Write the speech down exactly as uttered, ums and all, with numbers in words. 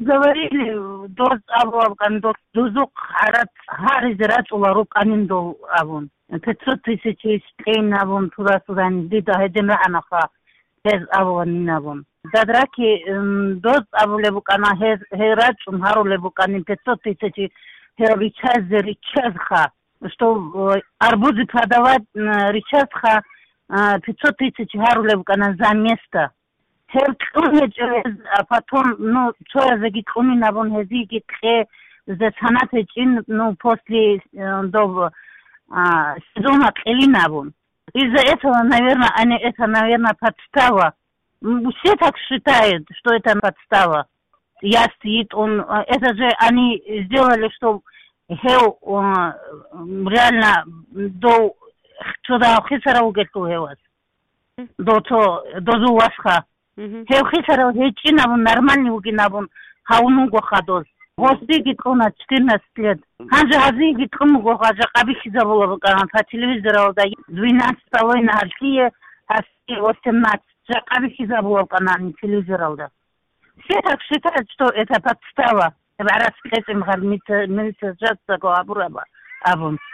говорили, до Авлавкан, до Дузук, Харат, Харизерат, Уларук, Аниндол, Авон. пятьсот тысяч Стейн, Авон, Турасудан, Дида, Хедемра, Анаха, Хез, Авон, Авон. Дадраки, до Авлевукана, Херат, Харулевукан, пятьсот тысяч Хервичас, Ричазха, что арбузы продавать Ричазха, пятьсот тысяч Харулевукана за место. А потом, ну, что я загикуни на вон хезики тхе за санатечин, ну, после до сезона тхели на вон. Из-за этого, наверное, они, это, наверное, подстава. Все так считают, что это подстава. Я стоит, он, это же они сделали, что хел реально до что-то хисара угету хевас. До то, до зуасха. Хевхисаро хечинабун нормальный угинабун хаунуго хадос. Гости гиткона четырнадцать лет. Ханжа хази гиткому гохажа кабихиза было по телевизору да двенадцать полой на Алькие, хаси восемнадцать. За кабихиза было на телевизору да. Все так считают, что это подстава. Раз к этим милиция жаться го абураба. Абун.